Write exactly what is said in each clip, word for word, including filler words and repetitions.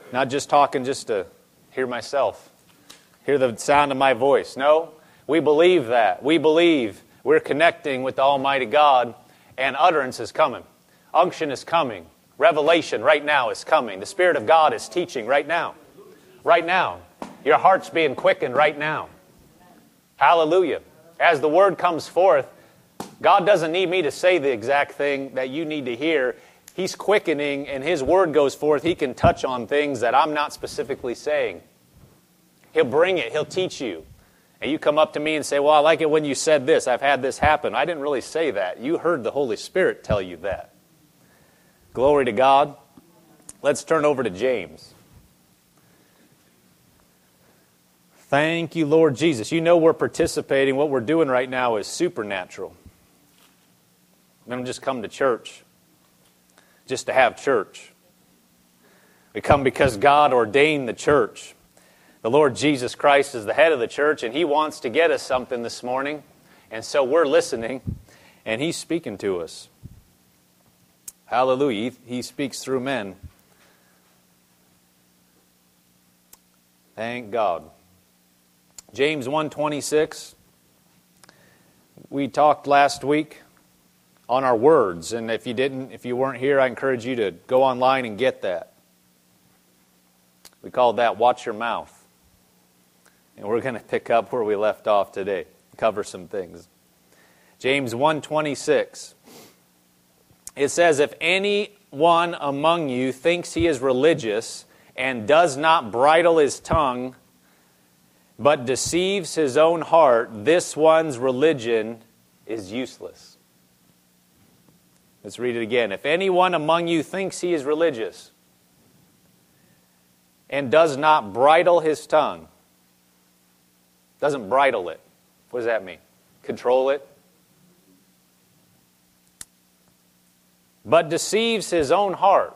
Not just talking just to hear myself, hear the sound of my voice. No, we believe that. We believe we're connecting with the Almighty God, and utterance is coming. Unction is coming. Revelation right now is coming. The Spirit of God is teaching right now. Right now. Your heart's being quickened right now. Hallelujah. As the Word comes forth, God doesn't need me to say the exact thing that you need to hear. He's quickening, and His Word goes forth. He can touch on things that I'm not specifically saying. He'll bring it. He'll teach you. And you come up to me and say, well, I like it when you said this. I've had this happen. I didn't really say that. You heard the Holy Spirit tell you that. Glory to God. Let's turn over to James. Thank you, Lord Jesus. You know we're participating. What we're doing right now is supernatural. We don't just come to church just to have church. We come because God ordained the church. The Lord Jesus Christ is the head of the church, and He wants to get us something this morning. And so we're listening, and He's speaking to us. Hallelujah. He, he speaks through men. Thank God. James one twenty-six. We talked last week on our words, and if you didn't, if you weren't here, I encourage you to go online and get that. We called that Watch Your Mouth. And we're going to pick up where we left off today, cover some things. James one twenty-six. It says, if anyone among you thinks he is religious and does not bridle his tongue, but deceives his own heart, this one's religion is useless. Let's read it again. If anyone among you thinks he is religious and does not bridle his tongue, doesn't bridle it, what does that mean? Control it? But deceives his own heart.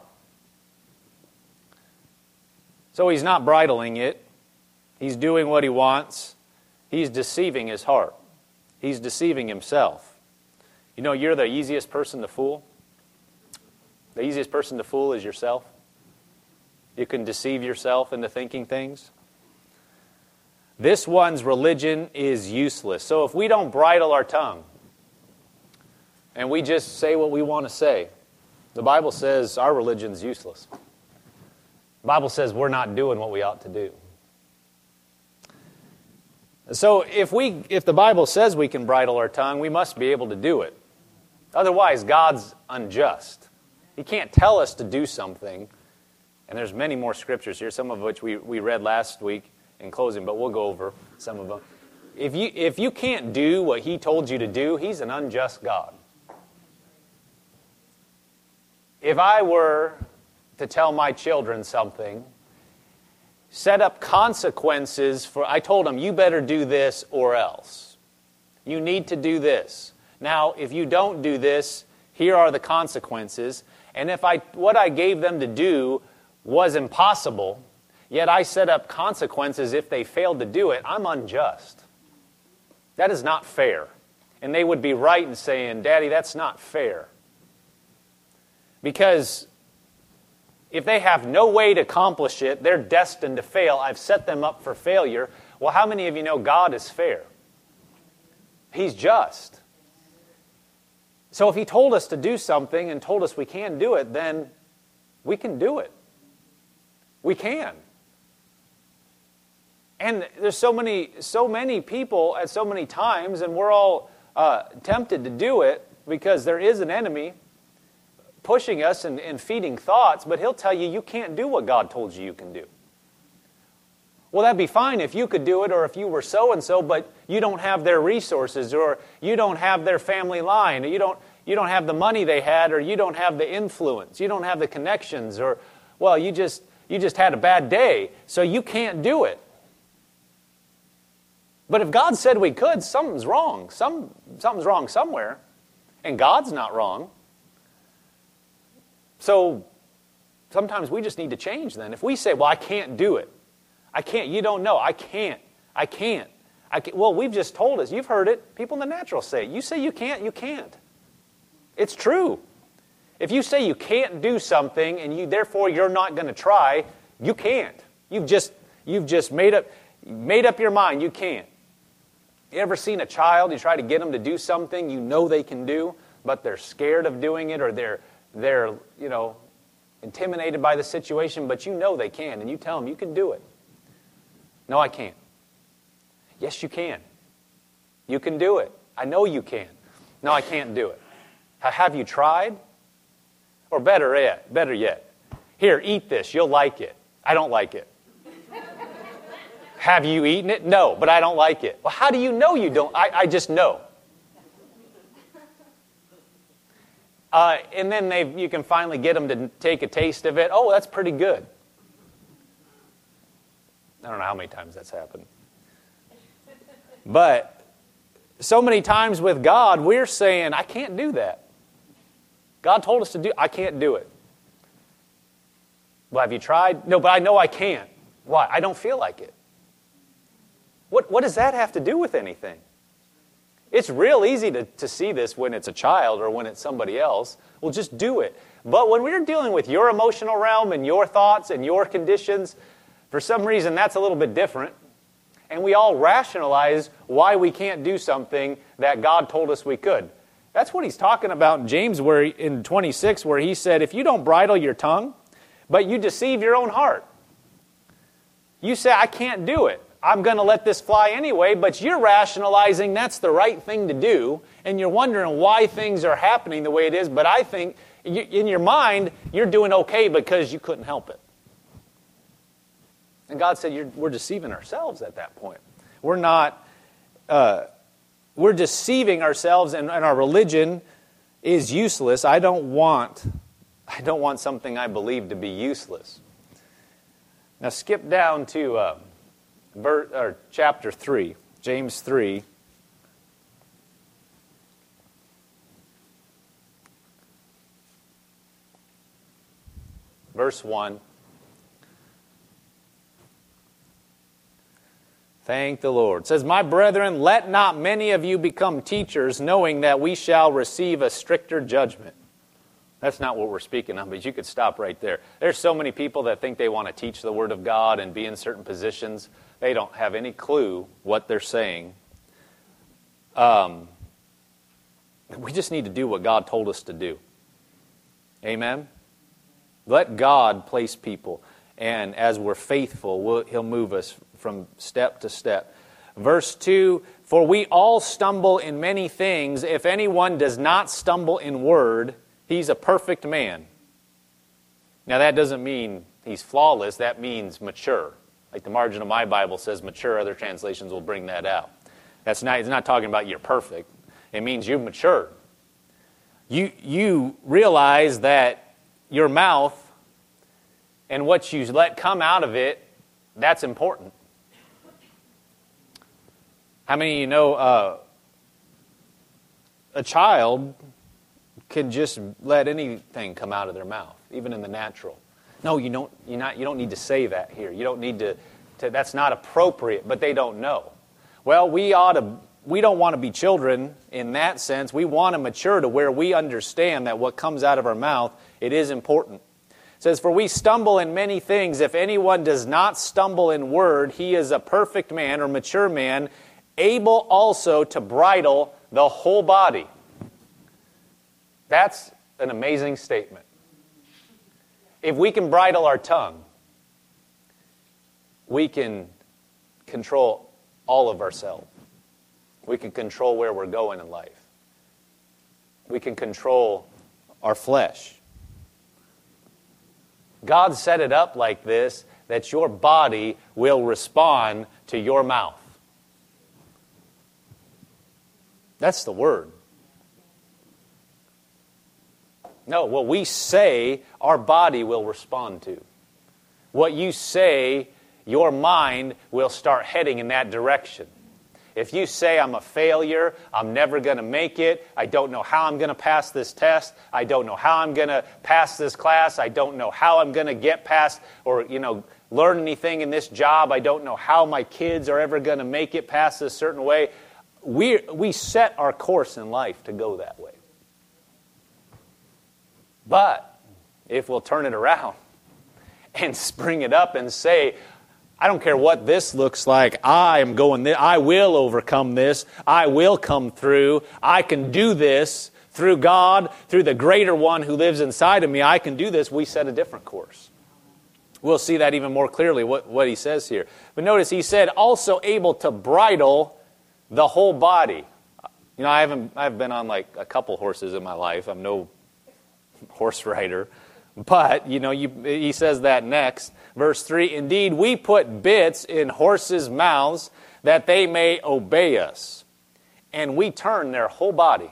So he's not bridling it. He's doing what he wants. He's deceiving his heart. He's deceiving himself. You know, you're the easiest person to fool. The easiest person to fool is yourself. You can deceive yourself into thinking things. This one's religion is useless. So if we don't bridle our tongue and we just say what we want to say, the Bible says our religion's useless. The Bible says we're not doing what we ought to do. So if we, if the Bible says we can bridle our tongue, we must be able to do it. Otherwise, God's unjust. He can't tell us to do something. And there's many more scriptures here, some of which we, we read last week in closing, but we'll go over some of them. If you, if you can't do what He told you to do, He's an unjust God. If I were to tell my children something, set up consequences for, I told them, you better do this or else. You need to do this. Now, if you don't do this, here are the consequences. And if I what I gave them to do was impossible, yet I set up consequences if they failed to do it, I'm unjust. That is not fair. And they would be right in saying, Daddy, that's not fair. Because if they have no way to accomplish it, they're destined to fail. I've set them up for failure. Well, how many of you know God is fair? He's just. So if He told us to do something and told us we can do it, then we can do it. We can. And there's so many, so many people at so many times, and we're all uh, tempted to do it because there is an enemy pushing us and, and feeding thoughts, but he'll tell you you can't do what God told you you can do. Well, that'd be fine if you could do it, or if you were so-and-so, but you don't have their resources, or you don't have their family line, or you don't, you don't have the money they had, or you don't have the influence, you don't have the connections, or, well, you just, you just had a bad day, so you can't do it. But if God said we could, something's wrong. Some, something's wrong somewhere, and God's not wrong. So sometimes we just need to change then. If we say, well, I can't do it. I can't. You don't know. I can't. I can't. I can't. Well, we've just told us. You've heard it. People in the natural say it. You say you can't, you can't. It's true. If you say you can't do something and you therefore you're not going to try, You can't. You've just you've just made up made up your mind. You can't. You ever seen a child? You try to get them to do something you know they can do, but they're scared of doing it, or they're they're you know intimidated by the situation, but you know they can, and you tell them you can do it. No, I can't. Yes, you can. You can do it. I know you can. No, I can't do it. Have you tried? Or better yet, better yet, here, eat this. You'll like it. I don't like it. Have you eaten it? No, but I don't like it. Well, how do you know you don't? I, I just know. Uh, and then they, you can finally get them to take a taste of it. Oh, that's pretty good. I don't know how many times that's happened. But so many times with God, we're saying, I can't do that. God told us to do, I can't do it. Well, have you tried? No, but I know I can't. Why? I don't feel like it. What, what does that have to do with anything? It's real easy to, to see this when it's a child or when it's somebody else. Well, just do it. But when we're dealing with your emotional realm and your thoughts and your conditions, for some reason that's a little bit different. And we all rationalize why we can't do something that God told us we could. That's what he's talking about in James where in twenty-six, where he said, if you don't bridle your tongue, but you deceive your own heart. You say, I can't do it. I'm going to let this fly anyway, but you're rationalizing that's the right thing to do, and you're wondering why things are happening the way it is, but I think you, in your mind, you're doing okay because you couldn't help it. And God said, you're, we're deceiving ourselves at that point. We're not, uh, we're deceiving ourselves, and, and our religion is useless. I don't want, I don't want something I believe to be useless. Now skip down to uh, ver, or chapter three, James three. Verse one. Thank the Lord. It says, my brethren, let not many of you become teachers, knowing that we shall receive a stricter judgment. That's not what we're speaking of, but you could stop right there. There's so many people that think they want to teach the Word of God and be in certain positions. They don't have any clue what they're saying. Um, we just need to do what God told us to do. Amen? Let God place people. And as we're faithful, we'll, He'll move us from step to step. Verse two, for we all stumble in many things. If anyone does not stumble in word, he's a perfect man. Now that doesn't mean he's flawless. That means mature. Like the margin of my Bible says mature. Other translations will bring that out. That's not, it's not talking about you're perfect. It means you've matured. You, you realize that your mouth and what you let come out of it, that's important. How many of you know uh, a child can just let anything come out of their mouth, even in the natural? No, you don't. You not. You don't need to say that here. You don't need to, to. That's not appropriate. But they don't know. Well, we ought to. We don't want to be children in that sense. We want to mature to where we understand that what comes out of our mouth, it is important. It says, for we stumble in many things. If anyone does not stumble in word, he is a perfect man or mature man, able also to bridle the whole body. That's an amazing statement. If we can bridle our tongue, we can control all of ourselves. We can control where we're going in life. We can control our flesh. God set it up like this, that your body will respond to your mouth. That's the word. No, what we say, our body will respond to. What you say, your mind will start heading in that direction. If you say, I'm a failure, I'm never going to make it, I don't know how I'm going to pass this test, I don't know how I'm going to pass this class, I don't know how I'm going to get past or, you know, learn anything in this job, I don't know how my kids are ever going to make it past this certain way. We we set our course in life to go that way. But if we'll turn it around and spring it up and say, I don't care what this looks like. I am going this. I will overcome this. I will come through. I can do this through God, through the greater one who lives inside of me. I can do this. We set a different course. We'll see that even more clearly, what, what he says here. But notice he said, also able to bridle the whole body. You know, I haven't, I've been on like a couple horses in my life. I'm no horse rider. But, you know, you, he says that next. Verse three, indeed, we put bits in horses' mouths that they may obey us. And we turn their whole body.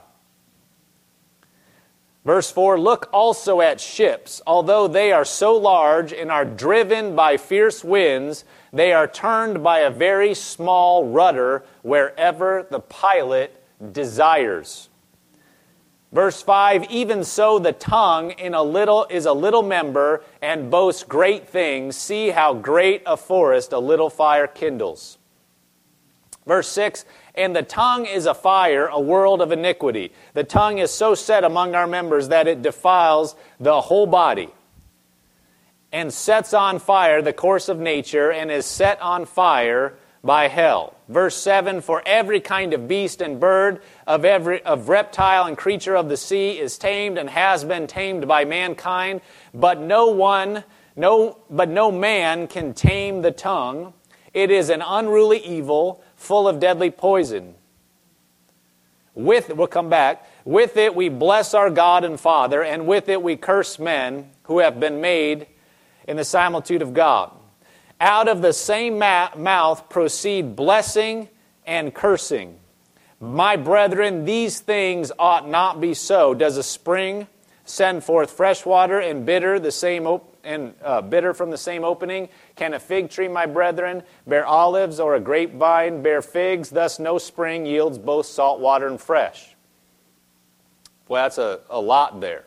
Verse four, look also at ships. Although they are so large and are driven by fierce winds, they are turned by a very small rudder wherever the pilot desires. Verse five, even so the tongue in a little is a little member and boasts great things. See how great a forest a little fire kindles. Verse six, and the tongue is a fire, a world of iniquity. The tongue is so set among our members that it defiles the whole body and sets on fire the course of nature and is set on fire by hell. Verse seven, for every kind of beast and bird, of every of reptile and creature of the sea is tamed and has been tamed by mankind, but no one, no, but no man can tame the tongue. It is an unruly evil, full of deadly poison. With, we'll come back, with it we bless our God and Father, and with it we curse men who have been made in the similitude of God. Out of the same ma- mouth proceed blessing and cursing. My brethren, these things ought not be so. Does a spring send forth fresh water and bitter the same op- and uh, bitter from the same opening? Can a fig tree, my brethren, bear olives, or a grapevine bear figs? Thus no spring yields both salt water and fresh. Well, that's a, a lot there.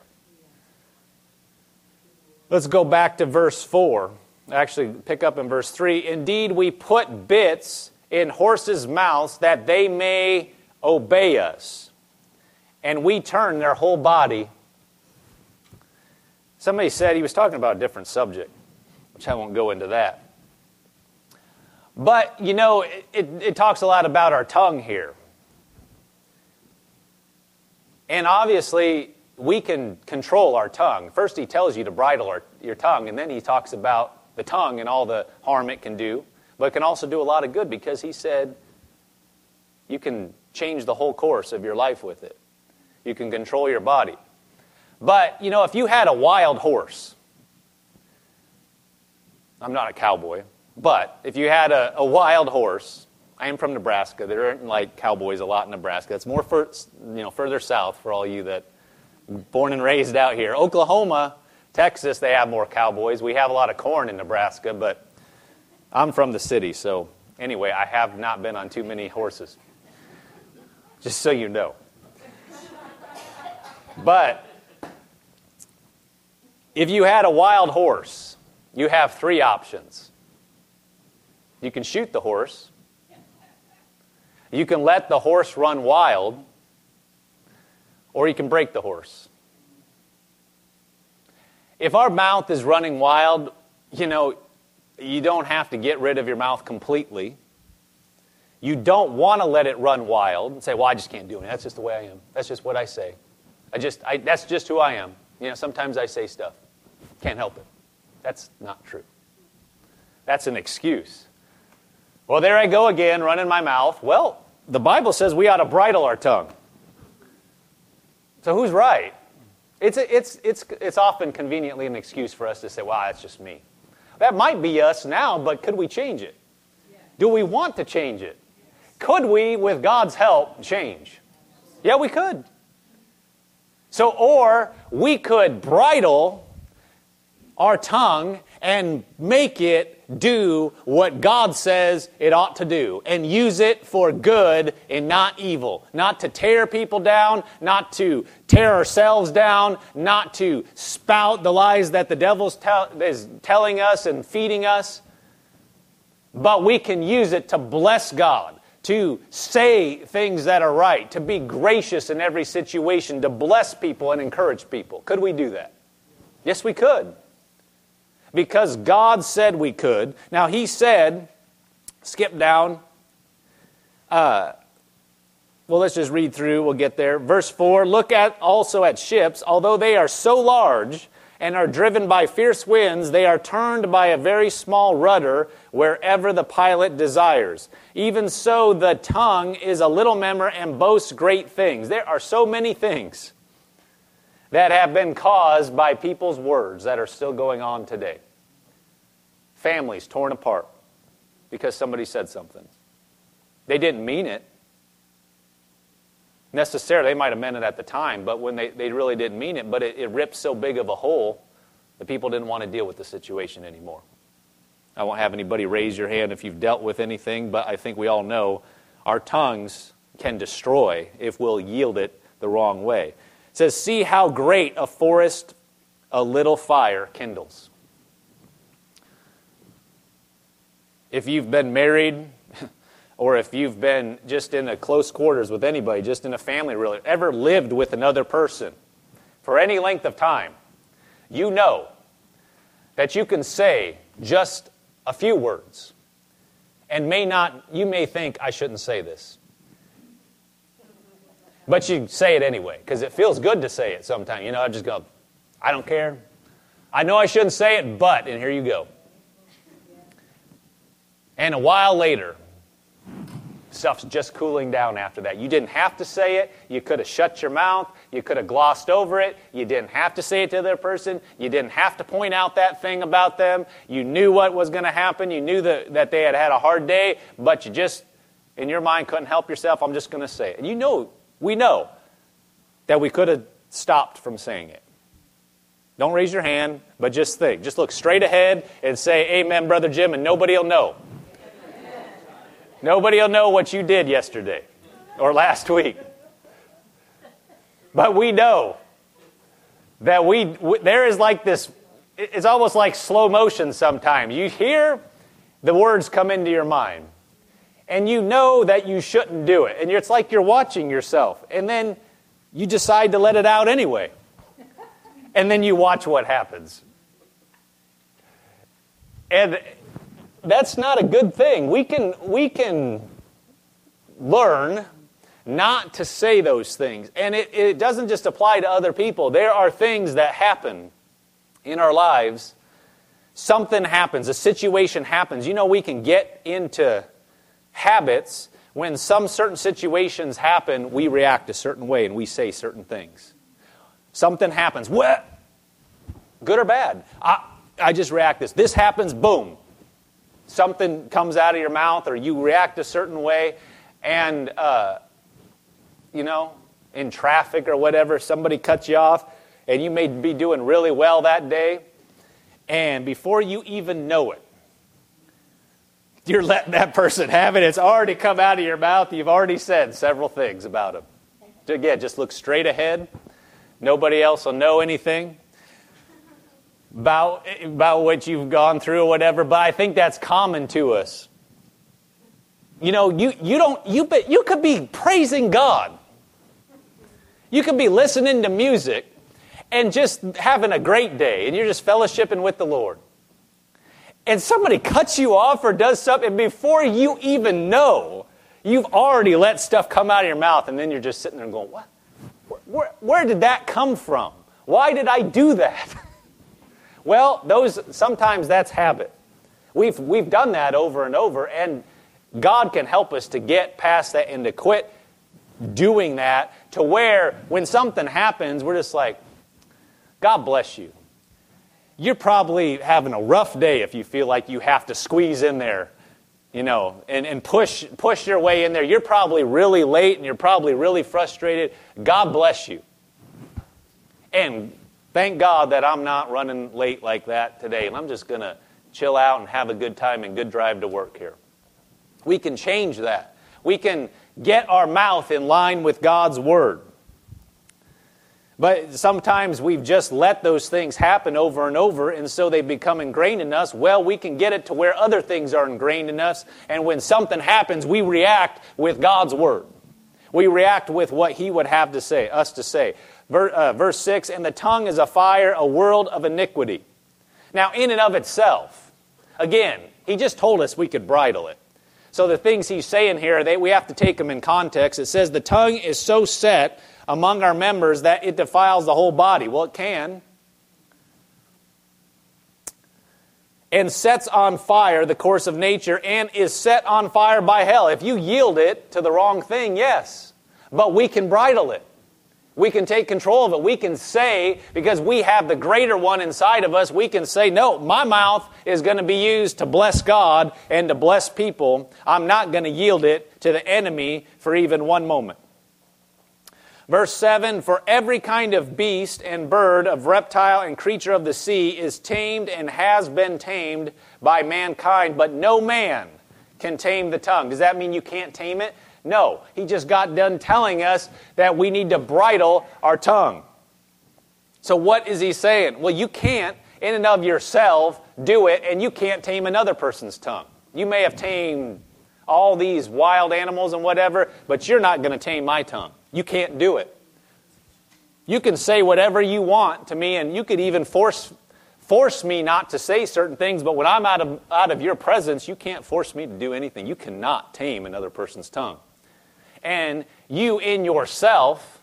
Let's go back to verse four. Actually, pick up in verse three. Indeed, we put bits in horses' mouths that they may obey us, and we turn their whole body. Somebody said he was talking about a different subject, which I won't go into that. But, you know, it, it, it talks a lot about our tongue here. And obviously, we can control our tongue. First, he tells you to bridle our, your tongue, and then he talks about the tongue and all the harm it can do. But it can also do a lot of good, because he said you can change the whole course of your life with it. You can control your body. But, you know, if you had a wild horse, I'm not a cowboy, but if you had a, a wild horse, I am from Nebraska. There aren't like cowboys a lot in Nebraska. It's more for, you know, further south for all you that born and raised out here. Oklahoma, Texas, they have more cowboys. We have a lot of corn in Nebraska, but I'm from the city, so anyway, I have not been on too many horses. Just so you know. But if you had a wild horse, you have three options. You can shoot the horse. You can let the horse run wild. Or you can break the horse. If our mouth is running wild, you know, you don't have to get rid of your mouth completely. You don't want to let it run wild and say, well, I just can't do it. That's just the way I am. That's just what I say. I just, I, that's just who I am. You know, sometimes I say stuff. Can't help it. That's not true. That's an excuse. Well, there I go again, running my mouth. Well, the Bible says we ought to bridle our tongue. So who's right? It's, a, it's, it's, it's often conveniently an excuse for us to say, well, that's just me. That might be us now, but could we change it? Yeah. Do we want to change it? Yes. Could we, with God's help, change? Yeah, we could. So, or we could bridle our tongue and make it do what God says it ought to do, and use it for good and not evil. Not to tear people down, not to tear ourselves down, not to spout the lies that the devil is telling us and feeding us. But we can use it to bless God, to say things that are right, to be gracious in every situation, to bless people and encourage people. Could we do that? Yes, we could. because God said we could. Now he said, skip down, uh, well, let's just read through, we'll get there. Verse four, look at also at ships, although they are so large and are driven by fierce winds, they are turned by a very small rudder wherever the pilot desires. Even so, the tongue is a little member and boasts great things. There are so many things that have been caused by people's words that are still going on today. Families torn apart because somebody said something. They didn't mean it necessarily. They might have meant it at the time, but when they, they really didn't mean it, but it, it ripped so big of a hole that people didn't want to deal with the situation anymore. I won't have anybody raise your hand if you've dealt with anything, but I think we all know our tongues can destroy if we'll yield it the wrong way. It says, see how great a forest a little fire kindles. If you've been married, or if you've been just in a close quarters with anybody, just in a family really, ever lived with another person for any length of time, you know that you can say just a few words and may not, you may think, I shouldn't say this. But you say it anyway, because it feels good to say it sometimes. You know, I just go, I don't care. I know I shouldn't say it, but, and here you go. And a while later, stuff's just cooling down after that. You didn't have to say it. You could have shut your mouth. You could have glossed over it. You didn't have to say it to the other person. You didn't have to point out that thing about them. You knew what was going to happen. You knew that, that they had had a hard day, but you just, in your mind, couldn't help yourself. I'm just going to say it. And you know, we know that we could have stopped from saying it. Don't raise your hand, but just think. Just look straight ahead and say, amen, Brother Jim, and nobody will know. Nobody will know what you did yesterday or last week. But we know that we, we there is like this, it's almost like slow motion sometimes. You hear the words come into your mind, and you know that you shouldn't do it. And it's like you're watching yourself, and then you decide to let it out anyway. And then you watch what happens. And that's not a good thing. We can we can learn not to say those things. And it, it doesn't just apply to other people. There are things that happen in our lives. Something happens. A situation happens. You know, we can get into habits. When some certain situations happen, we react a certain way and we say certain things. Something happens. What? Good or bad? I, I just react this. This happens, boom. Something comes out of your mouth or you react a certain way, and, uh, you know, in traffic or whatever, somebody cuts you off, and you may be doing really well that day, and before you even know it, you're letting that person have it. It's already come out of your mouth. You've already said several things about them. Again, just look straight ahead. Nobody else will know anything about, about what you've gone through or whatever, but I think that's common to us. You know, you, you don't you but you could be praising God. You could be listening to music and just having a great day, and you're just fellowshipping with the Lord. And somebody cuts you off or does something, and before you even know, you've already let stuff come out of your mouth, and then you're just sitting there going, what? Where, where, where did that come from? Why did I do that? Well, those sometimes that's habit. We've we've done that over and over, and God can help us to get past that and to quit doing that, to where when something happens, we're just like, God bless you. You're probably having a rough day if you feel like you have to squeeze in there, you know, and, and push push your way in there. You're probably really late and you're probably really frustrated. God bless you. And thank God that I'm not running late like that today, and I'm just going to chill out and have a good time and good drive to work here. We can change that. We can get our mouth in line with God's Word. But sometimes we've just let those things happen over and over, and so they become ingrained in us. Well, we can get it to where other things are ingrained in us, and when something happens, we react with God's Word. We react with what He would have to say, us to say. Verse six, and the tongue is a fire, a world of iniquity. Now, in and of itself, again, he just told us we could bridle it. So the things he's saying here, they, we have to take them in context. It says the tongue is so set among our members that it defiles the whole body. Well, it can. And sets on fire the course of nature and is set on fire by hell. If you yield it to the wrong thing, yes. But we can bridle it. We can take control of it. We can say, because we have the greater one inside of us, we can say, no, my mouth is going to be used to bless God and to bless people. I'm not going to yield it to the enemy for even one moment. Verse seven, for every kind of beast and bird, of reptile and creature of the sea is tamed and has been tamed by mankind, but no man can tame the tongue. Does that mean you can't tame it? No. He just got done telling us that we need to bridle our tongue. So what is he saying? Well, you can't, in and of yourself, do it, and you can't tame another person's tongue. You may have tamed all these wild animals and whatever, but you're not going to tame my tongue. You can't do it. You can say whatever you want to me, and you could even force force me not to say certain things, but when I'm out of, out of your presence, you can't force me to do anything. You cannot tame another person's tongue. And you in yourself,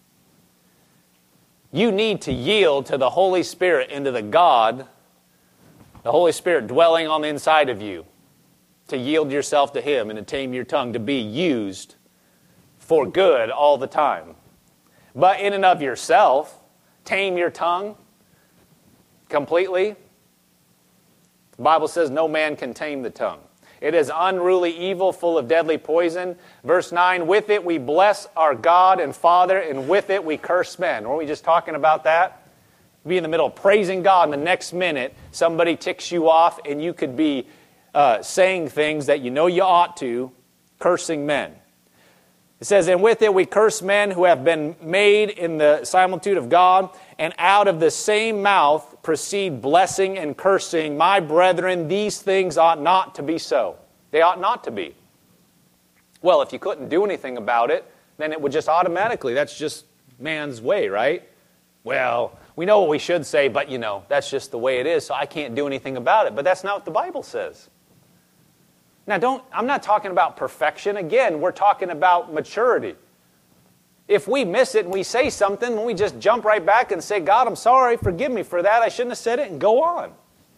you need to yield to the Holy Spirit and to the God, the Holy Spirit dwelling on the inside of you, to yield yourself to Him and to tame your tongue, to be used for good all the time. But in and of yourself, tame your tongue completely. The Bible says no man can tame the tongue. It is unruly evil, full of deadly poison. Verse nine, with it we bless our God and Father, and with it we curse men. Weren't we just talking about that? Be in the middle of praising God, and the next minute somebody ticks you off, and you could be uh, saying things that you know you ought to, cursing men. It says, and with it we curse men who have been made in the similitude of God, and out of the same mouth proceed blessing and cursing. My brethren, these things ought not to be so. They ought not to be. Well, if you couldn't do anything about it, then it would just automatically, that's just man's way, right? Well, we know what we should say, but you know, that's just the way it is, so I can't do anything about it. But that's not what the Bible says. Now, don't, I'm not talking about perfection. Again, we're talking about maturity. If we miss it and we say something, then we just jump right back and say, God, I'm sorry, forgive me for that. I shouldn't have said it, and go on.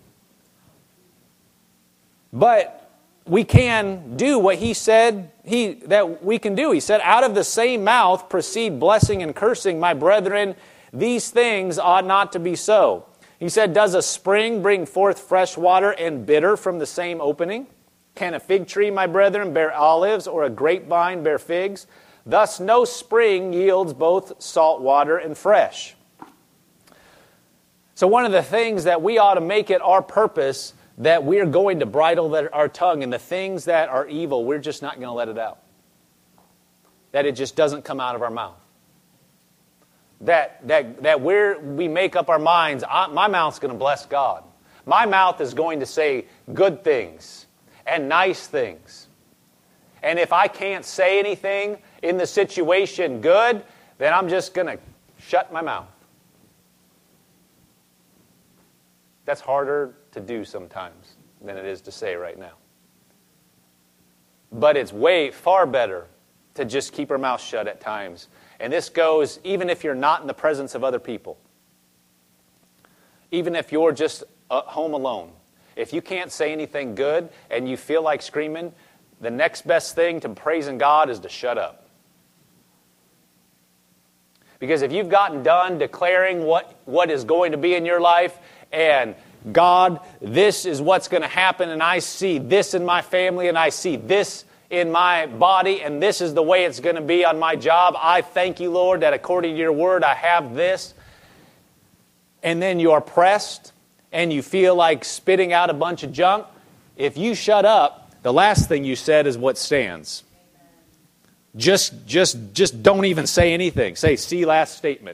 But we can do what he said he, that we can do. He said, out of the same mouth proceed blessing and cursing. My brethren, these things ought not to be so. He said, does a spring bring forth fresh water and bitter from the same opening? Can a fig tree, my brethren, bear olives, or a grapevine bear figs? Thus no spring yields both salt water and fresh. So one of the things that we ought to make it our purpose that we're going to bridle our tongue, and the things that are evil, we're just not going to let it out. That it just doesn't come out of our mouth. That, that, that we're, we make up our minds, I, my mouth's going to bless God. My mouth is going to say good things and nice things. And if I can't say anything in the situation good, then I'm just going to shut my mouth. That's harder to do sometimes than it is to say right now. But it's way far better to just keep our mouth shut at times. And this goes even if you're not in the presence of other people. Even if you're just at home alone. If you can't say anything good and you feel like screaming, the next best thing to praising God is to shut up. Because if you've gotten done declaring what, what is going to be in your life, and God, this is what's going to happen, and I see this in my family, and I see this in my body, and this is the way it's going to be on my job. I thank you, Lord, that according to your word, I have this. And then you are pressed, and you feel like spitting out a bunch of junk. If you shut up, the last thing you said is what stands. Just, just, just don't even say anything. Say, see last statement.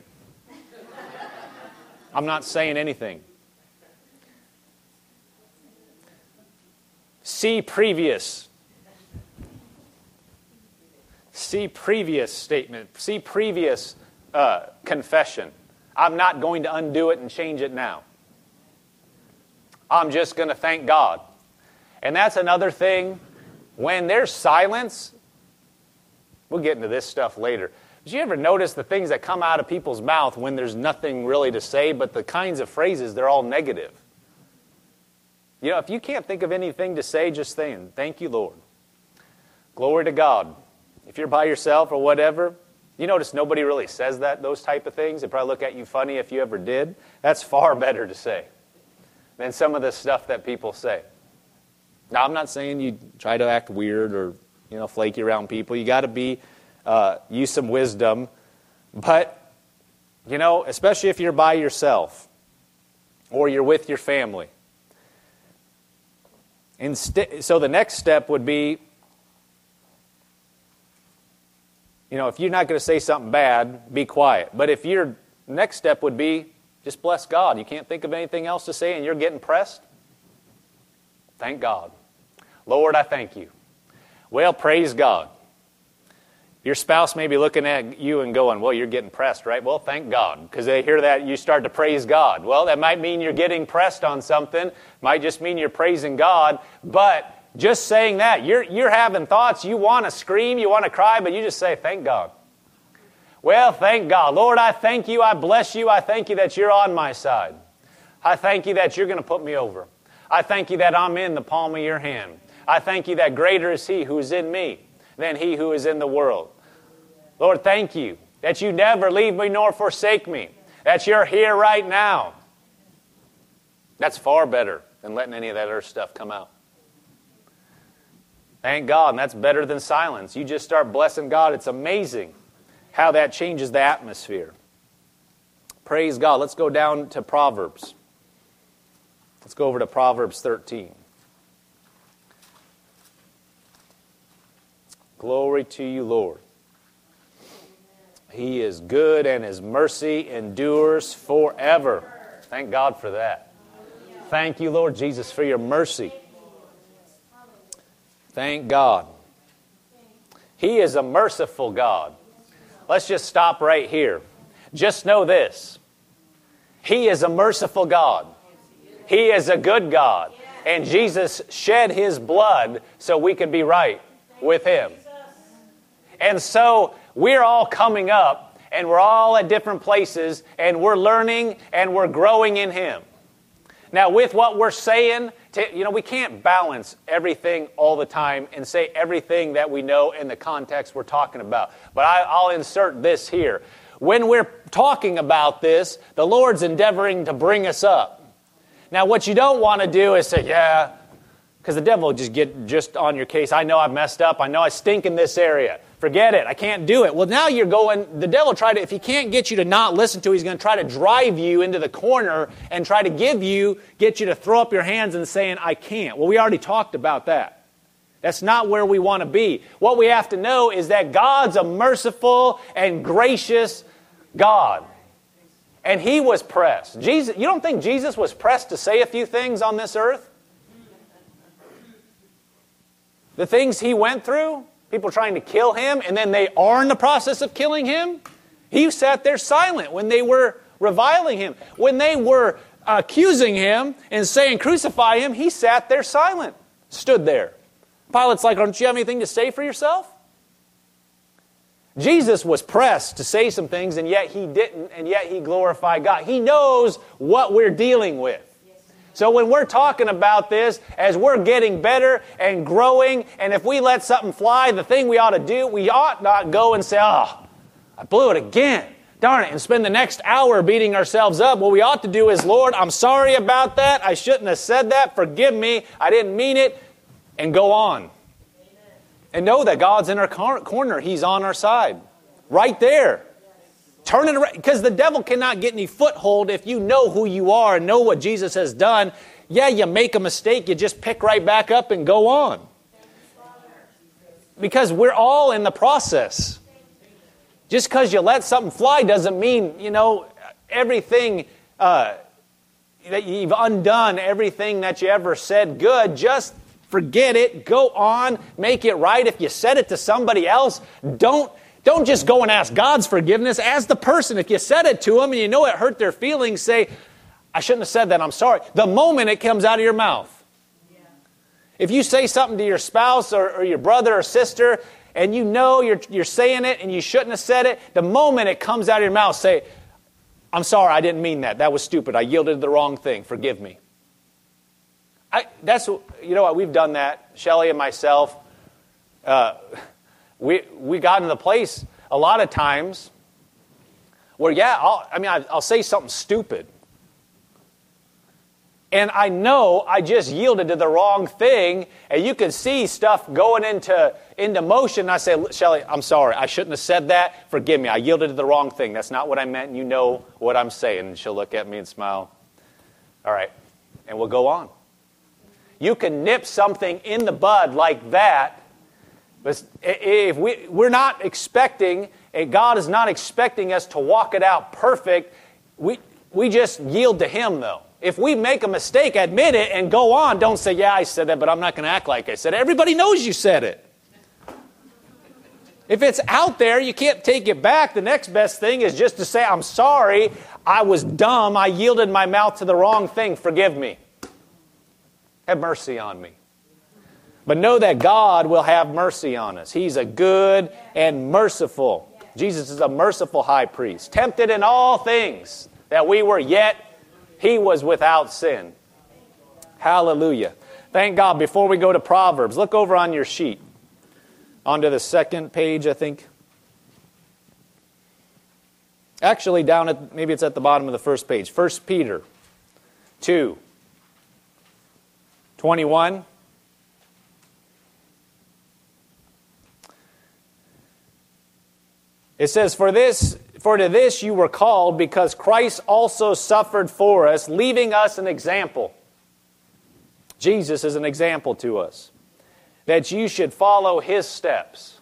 I'm not saying anything. See previous. See previous statement. See previous uh, confession. I'm not going to undo it and change it now. I'm just going to thank God. And that's another thing. When there's silence, we'll get into this stuff later. Did you ever notice the things that come out of people's mouth when there's nothing really to say, but the kinds of phrases, they're all negative? You know, if you can't think of anything to say, just saying, thank you, Lord. Glory to God. If you're by yourself or whatever, you notice nobody really says that, those type of things. They'd probably look at you funny if you ever did. That's far better to say than some of the stuff that people say. Now, I'm not saying you try to act weird or, you know, flaky around people. You got to be, uh, use some wisdom. But, you know, especially if you're by yourself or you're with your family. Instead, so the next step would be, you know, if you're not going to say something bad, be quiet. But if your next step would be, just bless God. You can't think of anything else to say and you're getting pressed? Thank God. Lord, I thank you. Well, praise God. Your spouse may be looking at you and going, well, you're getting pressed, right? Well, thank God. Because they hear that, you start to praise God. Well, that might mean you're getting pressed on something. Might just mean you're praising God. But just saying that, you're, you're having thoughts, you want to scream, you want to cry, but you just say, thank God. Well, thank God. Lord, I thank you, I bless you, I thank you that you're on my side. I thank you that you're going to put me over. I thank you that I'm in the palm of your hand. I thank you that greater is he who is in me than he who is in the world. Lord, thank you that you never leave me nor forsake me, that you're here right now. That's far better than letting any of that other stuff come out. Thank God, and that's better than silence. You just start blessing God. It's amazing how that changes the atmosphere. Praise God. Let's go down to Proverbs. Let's go over to Proverbs thirteen. Glory to you, Lord. He is good and his mercy endures forever. Thank God for that. Thank you, Lord Jesus, for your mercy. Thank God. He is a merciful God. Let's just stop right here. Just know this. He is a merciful God. He is a good God. And Jesus shed his blood so we could be right with him. And so we're all coming up and we're all at different places and we're learning and we're growing in him. Now with what we're saying, to, you know, we can't balance everything all the time and say everything that we know in the context we're talking about. But I, I'll insert this here. When we're talking about this, the Lord's endeavoring to bring us up. Now what you don't want to do is say, yeah, because the devil will just get just on your case. I know I've messed up. I know I stink in this area. Forget it. I can't do it. Well, now you're going, the devil tried to, if he can't get you to not listen to, he's going to try to drive you into the corner and try to give you, get you to throw up your hands and saying, I can't. Well, we already talked about that. That's not where we want to be. What we have to know is that God's a merciful and gracious God. And he was pressed. Jesus, you don't think Jesus was pressed to say a few things on this earth? The things he went through? People trying to kill him, and then they are in the process of killing him. He sat there silent when they were reviling him. When they were accusing him and saying, crucify him, he sat there silent, stood there. Pilate's like, don't you have anything to say for yourself? Jesus was pressed to say some things, and yet he didn't, and yet he glorified God. He knows what we're dealing with. So when we're talking about this, as we're getting better and growing, and if we let something fly, the thing we ought to do, we ought not go and say, oh, I blew it again. Darn it, and spend the next hour beating ourselves up. What we ought to do is, Lord, I'm sorry about that. I shouldn't have said that. Forgive me. I didn't mean it. And go on. Amen. And know that God's in our corner. He's on our side. Right there. Turn it around, because the devil cannot get any foothold if you know who you are and know what Jesus has done. Yeah, you make a mistake, you just pick right back up and go on. Because we're all in the process. Just because you let something fly doesn't mean, you know, everything, uh, that you've undone everything that you ever said good. Just forget it, go on, make it right. If you said it to somebody else, don't Don't just go and ask God's forgiveness. Ask the person. If you said it to them and you know it hurt their feelings, say, I shouldn't have said that, I'm sorry. The moment it comes out of your mouth. Yeah. If you say something to your spouse or, or your brother or sister, and you know you're, you're saying it and you shouldn't have said it, the moment it comes out of your mouth, say, I'm sorry, I didn't mean that. That was stupid. I yielded to the wrong thing. Forgive me. I, that's, you know what, we've done that, Shelley and myself. Uh, we we got into the place a lot of times where, yeah, I'll, I mean, I, I'll say something stupid. And I know I just yielded to the wrong thing, and you can see stuff going into, into motion. And I say, Shelley, I'm sorry. I shouldn't have said that. Forgive me. I yielded to the wrong thing. That's not what I meant, and you know what I'm saying. And she'll look at me and smile. All right. And we'll go on. You can nip something in the bud like that. But if we, we're not expecting, God is not expecting us to walk it out perfect. We, we just yield to Him, though. If we make a mistake, admit it and go on. Don't say, yeah, I said that, but I'm not going to act like I said it. Everybody knows you said it. If it's out there, you can't take it back. The next best thing is just to say, I'm sorry, I was dumb, I yielded my mouth to the wrong thing. Forgive me. Have mercy on me. But know that God will have mercy on us. He's a good and merciful. Jesus is a merciful high priest. Tempted in all things that we were, yet He was without sin. Hallelujah. Thank God. Before we go to Proverbs, look over on your sheet. Onto the second page, I think. Actually, down at, maybe it's at the bottom of the first page. First Peter two. twenty-one. It says, For this, for to this you were called, because Christ also suffered for us, leaving us an example. Jesus is an example to us, that you should follow His steps.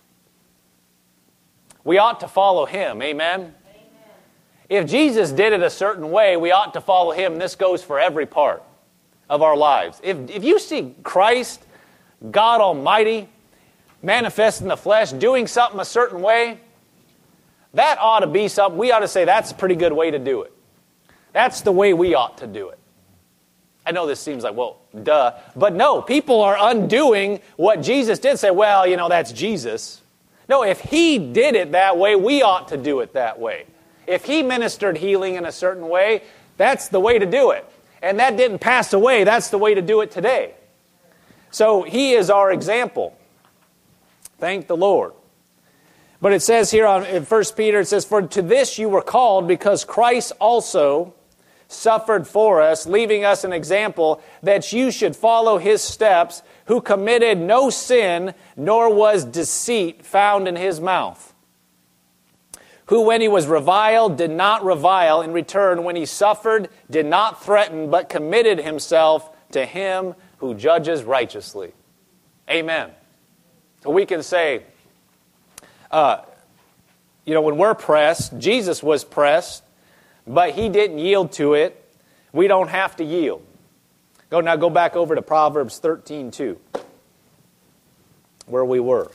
We ought to follow Him, amen? Amen. If Jesus did it a certain way, we ought to follow Him. This goes for every part of our lives. If, if you see Christ, God Almighty, manifest in the flesh, doing something a certain way, that ought to be something, we ought to say, that's a pretty good way to do it. That's the way we ought to do it. I know this seems like, well, duh. But no, people are undoing what Jesus did. Say, well, you know, that's Jesus. No, if He did it that way, we ought to do it that way. If He ministered healing in a certain way, that's the way to do it. And that didn't pass away. That's the way to do it today. So He is our example. Thank the Lord. But it says here on, in First Peter, it says, For to this you were called, because Christ also suffered for us, leaving us an example that you should follow His steps, who committed no sin, nor was deceit found in His mouth. Who, when He was reviled, did not revile in return. When He suffered, did not threaten, but committed Himself to Him who judges righteously. Amen. So we can say, uh, you know, when we're pressed, Jesus was pressed, but He didn't yield to it. We don't have to yield. Go now. Go back over to Proverbs thirteen two, where we were.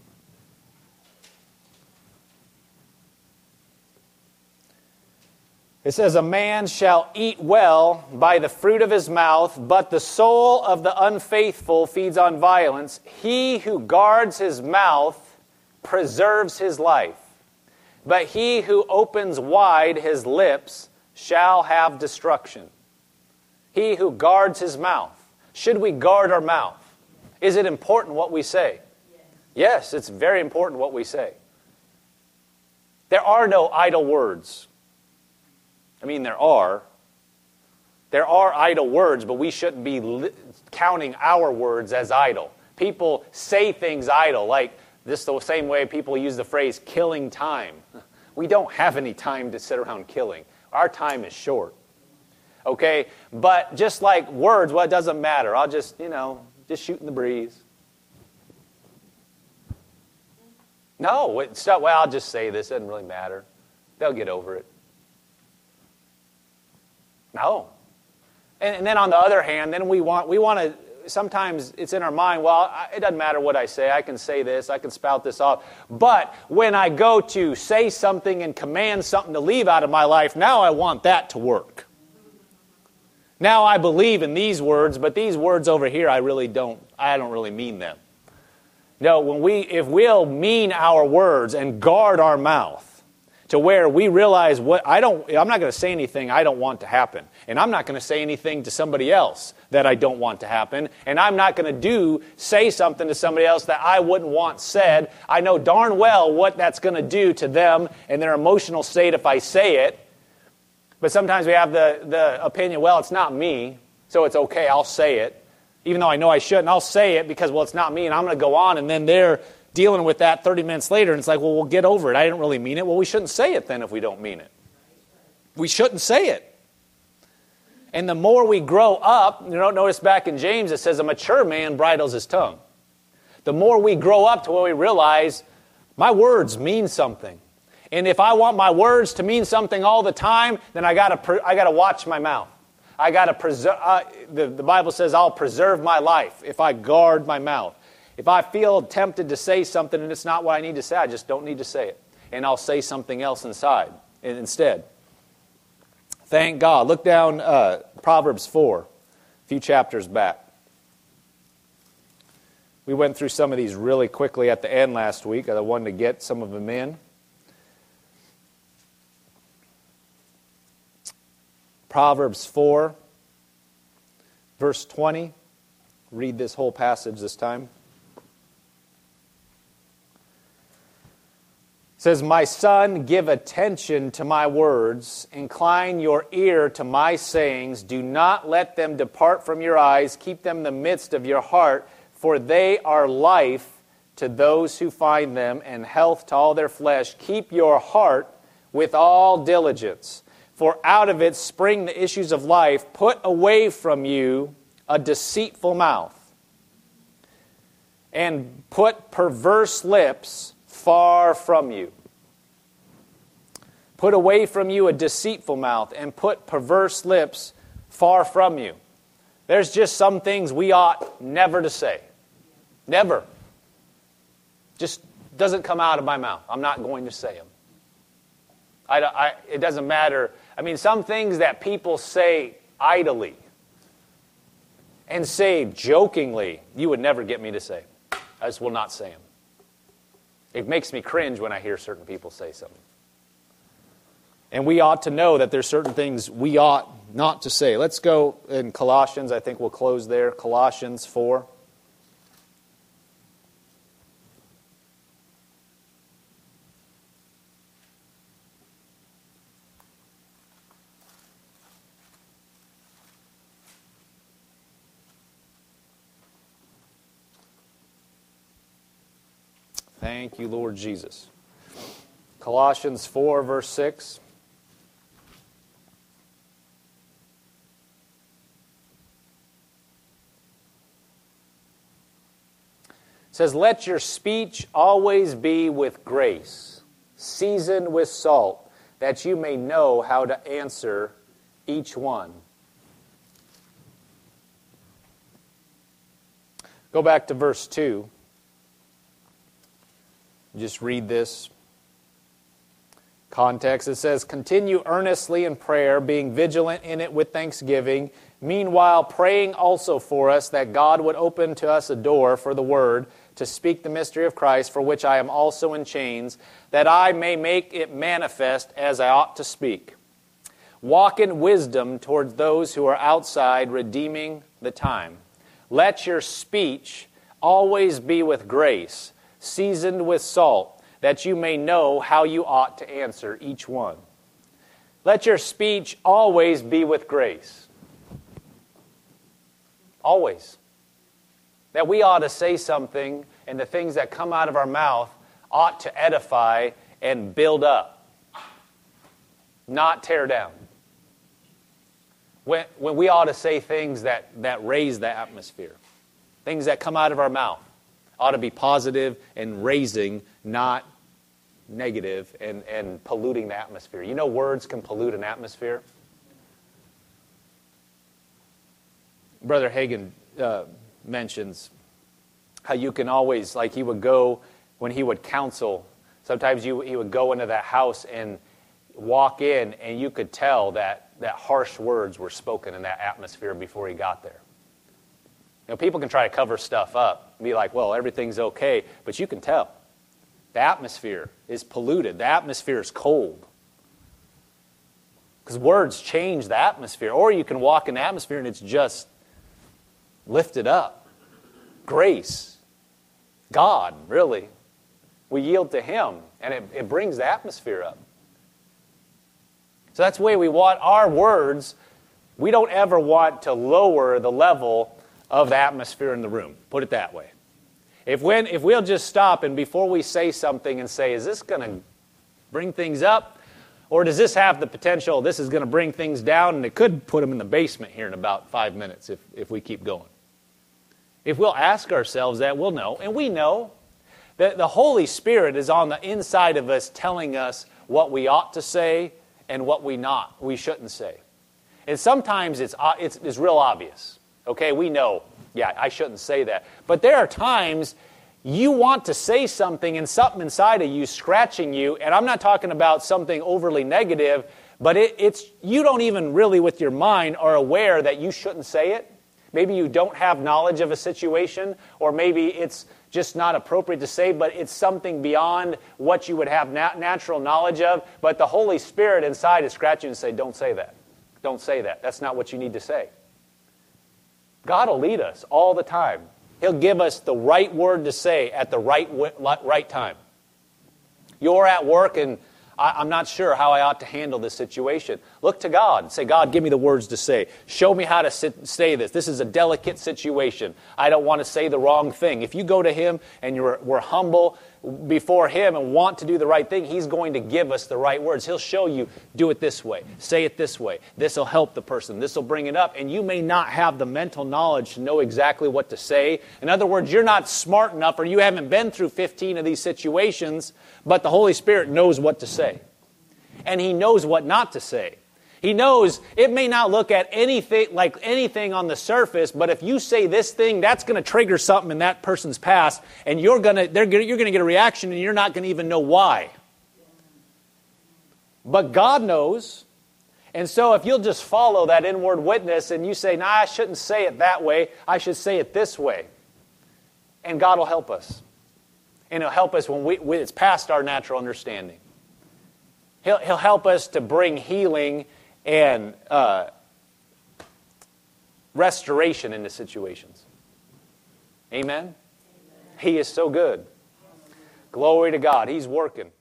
It says, A man shall eat well by the fruit of his mouth, but the soul of the unfaithful feeds on violence. He who guards his mouth preserves his life, but he who opens wide his lips shall have destruction. He who guards his mouth. Should we guard our mouth? Is it important what we say? Yes, it's very important what we say. There are no idle words. I mean, there are. There are idle words, but we shouldn't be li- counting our words as idle. People say things idle, like this the same way people use the phrase killing time. We don't have any time to sit around killing. Our time is short. Okay? But just like words, well, it doesn't matter. I'll just, you know, just shoot in the breeze. No, it's not, well, I'll just say this. It doesn't really matter. They'll get over it. No. And, and then on the other hand, then we want we want to, sometimes it's in our mind, well, I, it doesn't matter what I say. I can say this. I can spout this off. But when I go to say something and command something to leave out of my life, now I want that to work. Now I believe in these words, but these words over here, I really don't, I don't really mean them. No, when we, if we'll mean our words and guard our mouth to where we realize what, I don't, I'm not going to say anything I don't want to happen. And I'm not going to say anything to somebody else that I don't want to happen. And I'm not going to do, say something to somebody else that I wouldn't want said. I know darn well what that's going to do to them and their emotional state if I say it. But sometimes we have the, the opinion, well, it's not me, so it's okay, I'll say it. Even though I know I shouldn't, I'll say it because, well, it's not me, and I'm going to go on, and then they're dealing with that thirty minutes later, and it's like, well, we'll get over it. I didn't really mean it. Well, we shouldn't say it then if we don't mean it. We shouldn't say it. And the more we grow up, you know, notice back in James, it says a mature man bridles his tongue. The more we grow up to where we realize my words mean something. And if I want my words to mean something all the time, then I got to I got to watch my mouth. I got to preserve. Uh, the, the Bible says I'll preserve my life if I guard my mouth. If I feel tempted to say something and it's not what I need to say, I just don't need to say it, and I'll say something else inside instead. Thank God. Look down uh, Proverbs four, a few chapters back. We went through some of these really quickly at the end last week. I wanted to get some of them in. Proverbs four, verse twenty. Read this whole passage this time. It says, "My son, give attention to my words. Incline your ear to my sayings. Do not let them depart from your eyes. Keep them in the midst of your heart, for they are life to those who find them, and health to all their flesh. Keep your heart with all diligence, for out of it spring the issues of life. Put away from you a deceitful mouth, and put perverse lips far from you." Put away from you a deceitful mouth, and put perverse lips far from you. There's just some things we ought never to say. Never. Just doesn't come out of my mouth. I'm not going to say them. I, I, it doesn't matter. I mean, some things that people say idly and say jokingly, you would never get me to say. I just will not say them. It makes me cringe when I hear certain people say something. And we ought to know that there's certain things we ought not to say. Let's go in Colossians. I think we'll close there. Colossians four. Thank you, Lord Jesus. Colossians four, verse six. It says, "Let your speech always be with grace, seasoned with salt, that you may know how to answer each one." Go back to verse two. Just read this context. It says, "Continue earnestly in prayer, being vigilant in it with thanksgiving. Meanwhile, praying also for us that God would open to us a door for the word to speak the mystery of Christ, for which I am also in chains, that I may make it manifest as I ought to speak. Walk in wisdom towards those who are outside, redeeming the time. Let your speech always be with grace, seasoned with salt, that you may know how you ought to answer each one." Let your speech always be with grace. Always. That we ought to say something, and the things that come out of our mouth ought to edify and build up, not tear down. When, when we ought to say things that, that raise the atmosphere. Things that come out of our mouth ought to be positive and raising, not negative and, and polluting the atmosphere. You know words can pollute an atmosphere? Brother Hagin uh, mentions how you can always, like he would go, when he would counsel, sometimes you, he would go into that house and walk in and you could tell that that harsh words were spoken in that atmosphere before he got there. You know, people can try to cover stuff up and be like, well, everything's okay, but you can tell. The atmosphere is polluted. The atmosphere is cold. Because words change the atmosphere. Or you can walk in the atmosphere and it's just lifted up. Grace. God, really. We yield to Him, and it, it brings the atmosphere up. So that's the way we want our words. We don't ever want to lower the level of the atmosphere in the room. Put it that way. If, when, if we'll just stop and before we say something and say, is this going to bring things up? Or does this have the potential, this is going to bring things down, and it could put them in the basement here in about five minutes if, if we keep going. If we'll ask ourselves that, we'll know. And we know that the Holy Spirit is on the inside of us telling us what we ought to say and what we not, we shouldn't say. And sometimes it's, it's, it's real obvious. Okay, we know, yeah, I shouldn't say that. But there are times you want to say something and something inside of you scratching you, and I'm not talking about something overly negative, but it, it's you don't even really with your mind are aware that you shouldn't say it. Maybe you don't have knowledge of a situation, or maybe it's just not appropriate to say, but it's something beyond what you would have nat- natural knowledge of, but the Holy Spirit inside is scratching you and say, don't say that. Don't say that. That's not what you need to say. God will lead us all the time. He'll give us the right word to say at the right right time. You're at work and I'm not sure how I ought to handle this situation. Look to God and say, God, give me the words to say. Show me how to sit, say this. This is a delicate situation. I don't want to say the wrong thing. If you go to Him and you're, we're humble before Him and want to do the right thing, He's going to give us the right words. He'll show you, do it this way. Say it this way. This will help the person. This will bring it up. And you may not have the mental knowledge to know exactly what to say. In other words, you're not smart enough or you haven't been through fifteen of these situations, but the Holy Spirit knows what to say. And He knows what not to say. He knows it may not look at anything like anything on the surface, but if you say this thing, that's going to trigger something in that person's past, and you're going to they're you're going to get a reaction, and you're not going to even know why. But God knows, and so if you'll just follow that inward witness, and you say, "Nah, I shouldn't say it that way. I should say it this way," and God will help us, and He'll help us when we when it's past our natural understanding. He'll He'll help us to bring healing and uh, restoration into situations. Amen? Amen? He is so good. Glory to God. He's working.